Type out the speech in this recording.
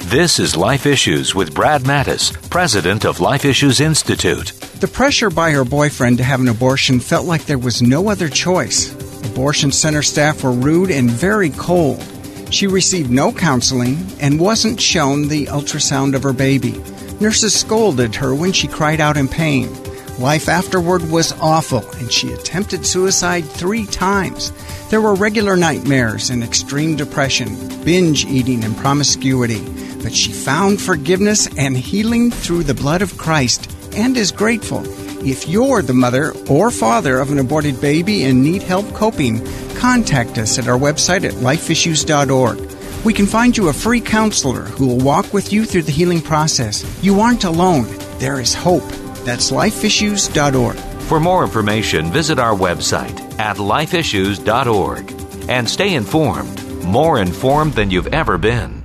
This is Life Issues with Brad Mattis, president of Life Issues Institute. The pressure by her boyfriend to have an abortion felt like there was no other choice. Abortion center staff were rude and very cold. She received no counseling and wasn't shown the ultrasound of her baby. Nurses scolded her when she cried out in pain. Life afterward was awful, and she attempted suicide 3 times. There were regular nightmares and extreme depression, binge eating and promiscuity. But she found forgiveness and healing through the blood of Christ and is grateful. If you're the mother or father of an aborted baby and need help coping, contact us at our website at lifeissues.org. We can find you a free counselor who will walk with you through the healing process. You aren't alone. There is hope. That's lifeissues.org. For more information, visit our website at lifeissues.org and stay informed, more informed than you've ever been.